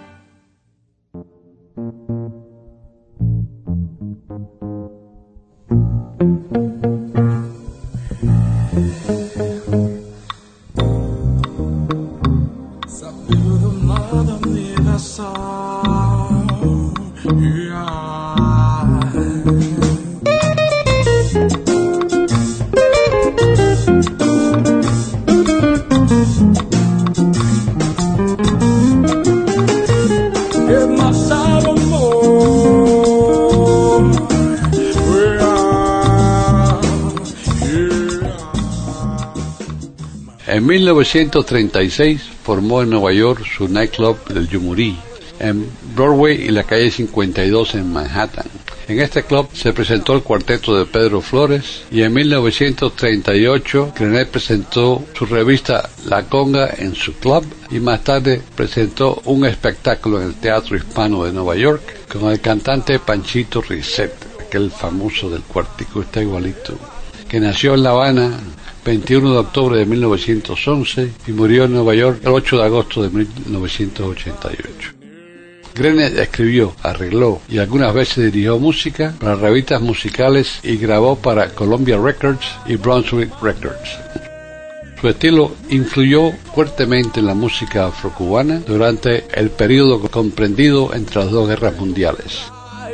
En mil novecientos treinta y seis formó en Nueva York su nightclub del Yumurí, en Broadway y la calle cincuenta y dos en Manhattan. En este club se presentó el cuarteto de Pedro Flores y en mil novecientos treinta y ocho Grenet presentó su revista La Conga en su club y más tarde presentó un espectáculo en el Teatro Hispano de Nueva York con el cantante Panchito Risset, aquel famoso del cuartico, está igualito, que nació en La Habana veintiuno de octubre de mil novecientos once y murió en Nueva York el ocho de agosto de mil novecientos ochenta y ocho. Grenet escribió, arregló y algunas veces dirigió música para revistas musicales y grabó para Columbia Records y Brunswick Records. Su estilo influyó fuertemente en la música afrocubana durante el periodo comprendido entre las dos guerras mundiales.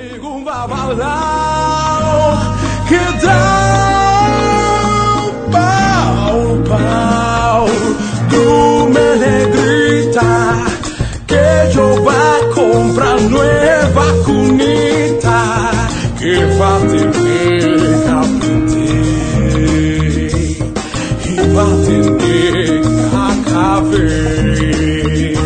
Tú me gritas que yo va a comprar nueva cunita que va a tener capite y va a tener café.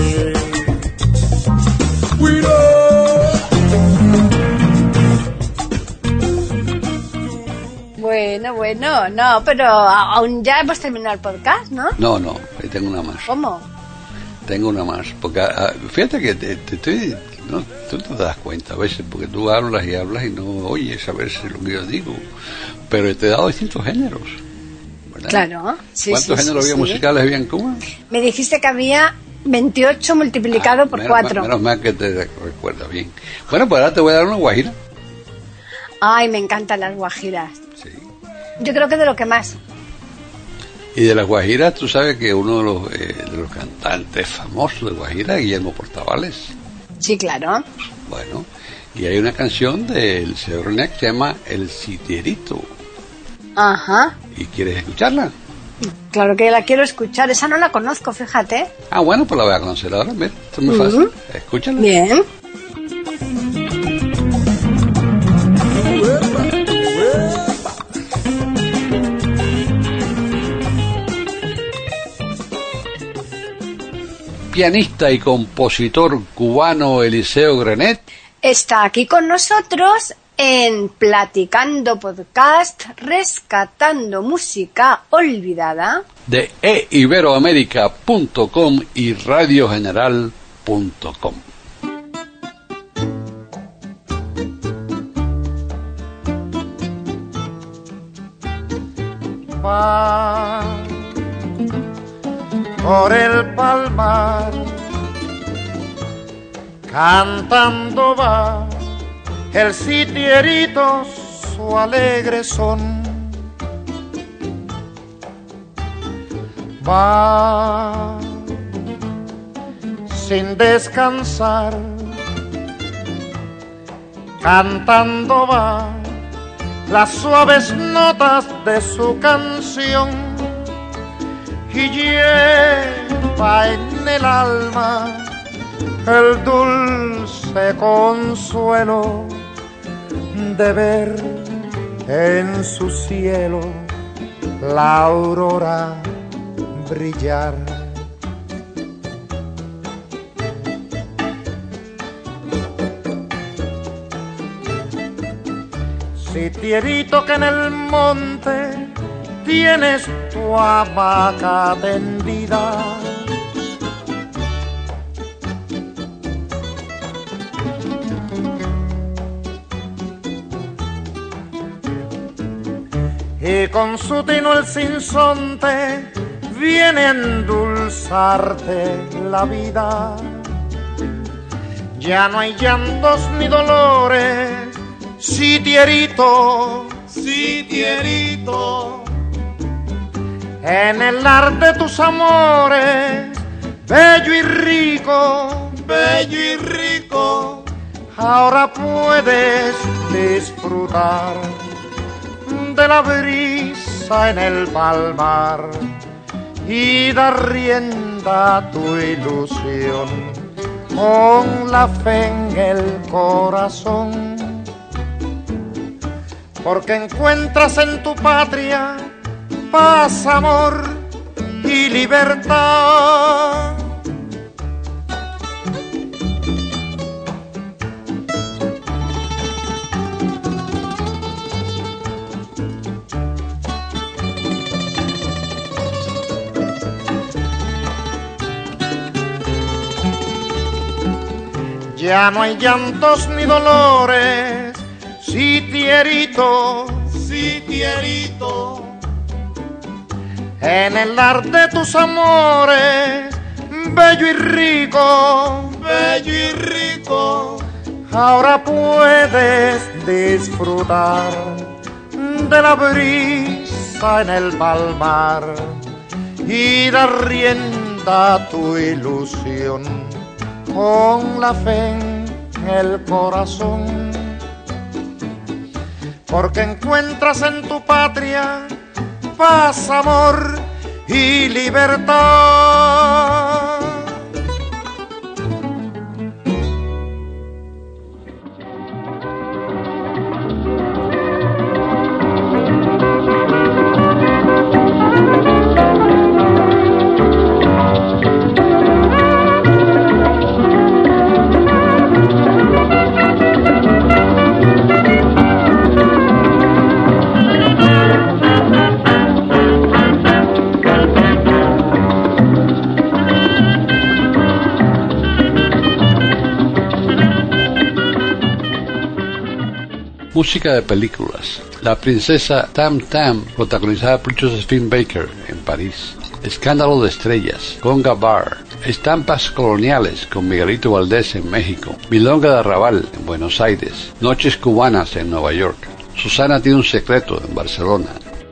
Bueno, bueno, no, pero aún ya hemos terminado el podcast, ¿no? No, no, ahí tengo una más. ¿Cómo? Tengo una más, porque uh, fíjate que te, te estoy, no, tú te das cuenta a veces, porque tú hablas y hablas y no oyes a veces lo que yo digo, pero te he dado distintos géneros, ¿verdad? Claro, sí. ¿Cuántos sí, géneros sí, había sí. musicales había en Cuba? Me dijiste que había veintiocho multiplicado ah, por menos cuatro. Mal, menos mal que te recuerdas bien. Bueno, pues ahora te voy a dar una guajira. Ay, me encantan las guajiras. Sí. Yo creo que de lo que más. Y de las guajiras, tú sabes que uno de los, eh, de los cantantes famosos de guajira es Guillermo Portavales. Sí, claro. Bueno, y hay una canción del señor Grenet que se llama El Sitierito. Ajá. ¿Y quieres escucharla? Claro que la quiero escuchar. Esa no la conozco, fíjate. Ah, bueno, pues la voy a conocer ahora. Mira, esto es muy Uh-huh. fácil. Escúchala. Bien. Pianista y compositor cubano Eliseo Grenet Está aquí con nosotros en Platicando Podcast, rescatando música olvidada de e iberoamerica punto com y radio general punto com. Va por el palmar, cantando va el sitierito su alegre son. Va sin descansar, cantando va las suaves notas de su canción y lleva en el alma el dulce consuelo de ver en su cielo la aurora brillar. Sitierito que en el monte tienes tu hamaca tendida, y con su tino el sinsonte viene a endulzarte la vida. Ya no hay llantos ni dolores, sitierito, sitierito, en el arte de tus amores, bello y rico, bello y rico, ahora puedes disfrutar de la brisa en el palmar y dar rienda a tu ilusión con la fe en el corazón, porque encuentras en tu patria paz, amor y libertad. ya no hay llantos ni dolores, sitierito, sitierito. En el arte de tus amores, bello y rico, bello y rico, ahora puedes disfrutar de la brisa en el palmar y dar rienda a tu ilusión con la fe en el corazón, porque encuentras en tu patria paz, amor y libertad. Música de películas. La princesa Tam Tam, protagonizada por Josephine Baker en París. Escándalo de estrellas, Conga Bar. Estampas coloniales con Miguelito Valdés en México. Milonga de Arrabal en Buenos Aires. Noches cubanas en Nueva York. Susana tiene un secreto en Barcelona.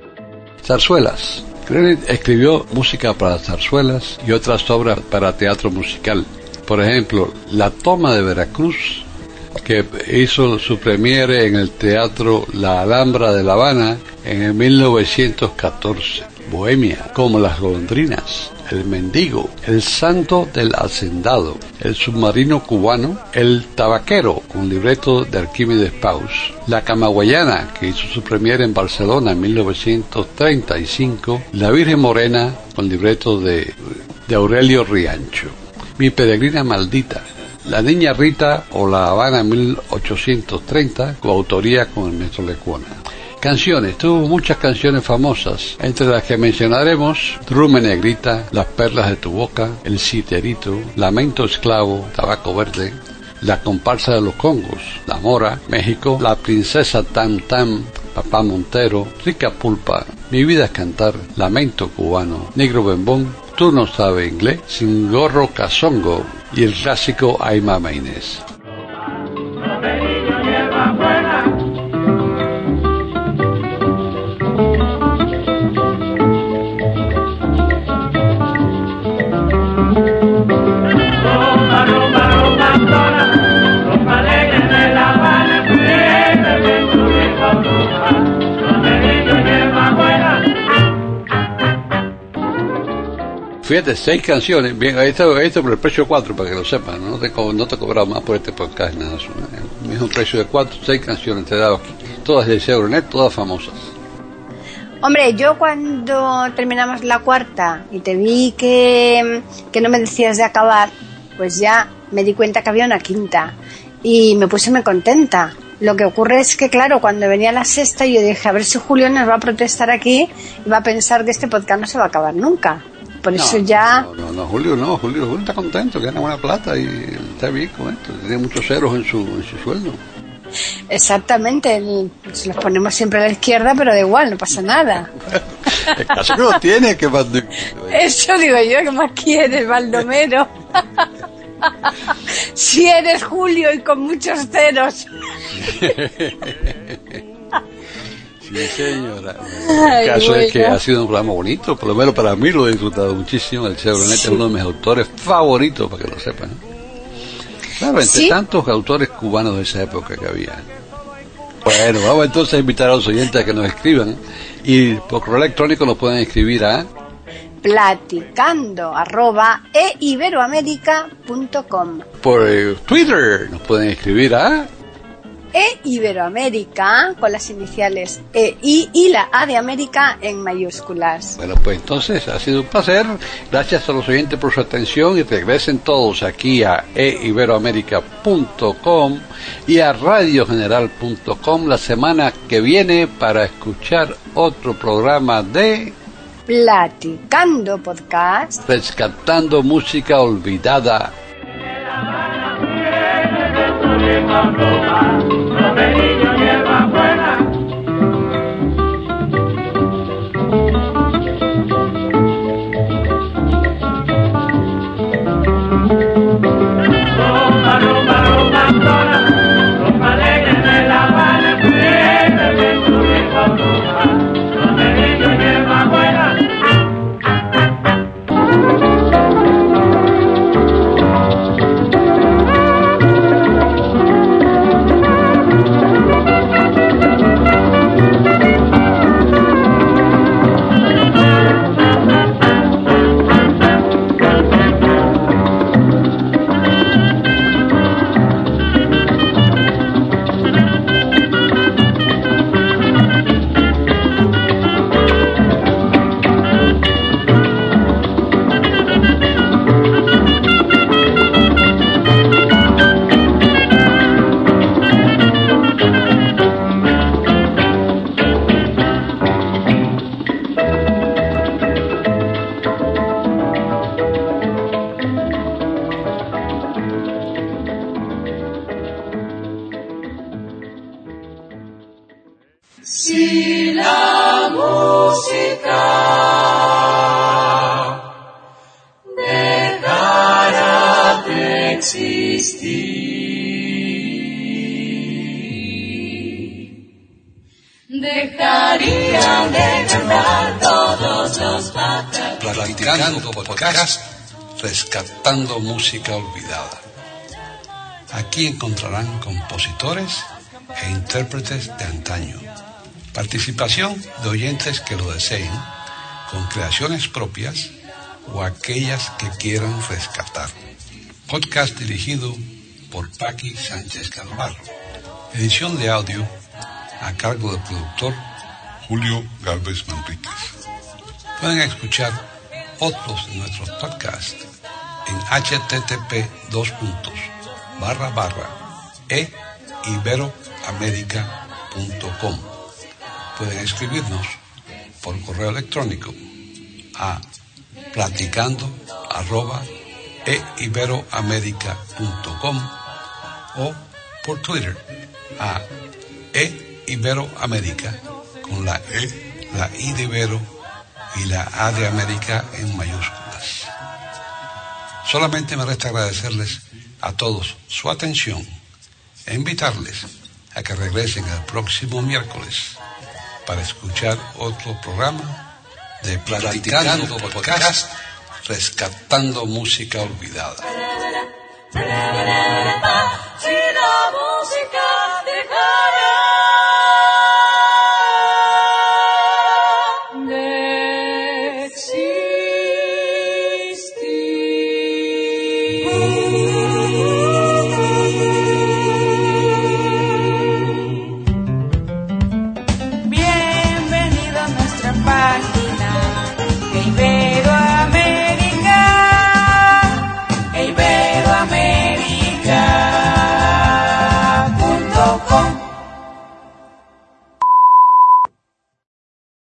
Zarzuelas. Credit escribió música para zarzuelas y otras obras para teatro musical. Por ejemplo, La Toma de Veracruz, que hizo su premiere en el Teatro La Alhambra de La Habana en el mil novecientos catorce. Bohemia, como Las Golondrinas, El Mendigo, El Santo del Hacendado, El Submarino Cubano, El Tabaquero, con libreto de Arquímedes Paus, La Camagüeyana, que hizo su premiere en Barcelona en mil novecientos treinta y cinco, La Virgen Morena, con libreto de, de Aurelio Riancho, Mi Peregrina Maldita, La Niña Rita o La Habana en mil ochocientos treinta, coautoría con Ernesto Lecuona. Canciones, tuvo muchas canciones famosas, entre las que mencionaremos Drume Negrita, Las Perlas de tu Boca, El Citerito, Lamento Esclavo, Tabaco Verde, La Comparsa de los Congos, La Mora, México, La Princesa Tam Tam, Papá Montero, Rica Pulpa, Mi Vida es Cantar, Lamento Cubano, Negro Bembón, Tú no sabes inglés, Sin Gorro Cazongo y el clásico Ay Mama Inés. Fíjate, seis canciones, bien, esto, esto por el precio de cuatro, para que lo sepan, no te, no te he cobrado más por este podcast, nada, el mismo precio de cuatro, seis canciones te he dado aquí, todas de Euronet, todas famosas. Hombre, yo cuando terminamos la cuarta y te vi que, que no me decías de acabar, pues ya me di cuenta que había una quinta y me puse muy contenta. Lo que ocurre es que, claro, cuando venía la sexta yo dije, a ver si Julio nos va a protestar aquí y va a pensar que este podcast no se va a acabar nunca. Por no, eso ya... No, no, no, Julio no, Julio, Julio está contento, gana buena plata y está bien con esto, tiene muchos ceros en su, en su sueldo. Exactamente, el, pues los ponemos siempre a la izquierda, pero da igual, no pasa nada. El caso que lo tiene, que más... Eso digo yo, ¿qué más quieres, Baldomero? Si eres Julio y con muchos ceros. Sí, señora. El caso Ay, es que ha sido un programa bonito, por lo menos para mí lo he disfrutado muchísimo. El Chevrolet sí. Es uno de mis autores favoritos, para que lo sepan. Claro, entre ¿Sí? tantos autores cubanos de esa época que había. Bueno, vamos entonces a invitar a los oyentes a que nos escriban. Y por correo electrónico nos pueden escribir a platicando arroba e iberoamerica punto com. Por eh, Twitter nos pueden escribir a E Iberoamérica con las iniciales E I y la A de América en mayúsculas. Bueno, pues entonces ha sido un placer. Gracias a los oyentes por su atención y regresen todos aquí a e iberoamerica punto com y a radio general punto com la semana que viene para escuchar otro programa de Platicando Podcast, rescatando música olvidada. La churri con bruja, romerillo hierba buena. Rumba, rumba, rumba, sola, rumba alegre de La Habana, siempre churri con bruja, romerillo hierba buena. Si la música dejara de existir, dejarían de cantar todos los pájaros. Platicando podcast, rescatando música olvidada. Aquí encontrarán compositores e intérpretes de antaño. Participación de oyentes que lo deseen, con creaciones propias o aquellas que quieran rescatar. Podcast dirigido por Paqui Sánchez Calvarro. Edición de audio a cargo del productor Julio Galvez Manríquez. Pueden escuchar otros de nuestros podcasts en h t t p dos puntos barra barra e iberoamerica punto com. Pueden escribirnos por correo electrónico a platicando arroba e iberoamerica punto com o por Twitter a e iberoamerica con la E, la I de Ibero y la A de América en mayúsculas. Solamente me resta agradecerles a todos su atención e invitarles a que regresen el próximo miércoles para escuchar otro programa de Platicando Podcast, rescatando música olvidada. Si la música dejara de existir. Bienvenido a nuestra página de Iberoamérica, iberoamerica punto com.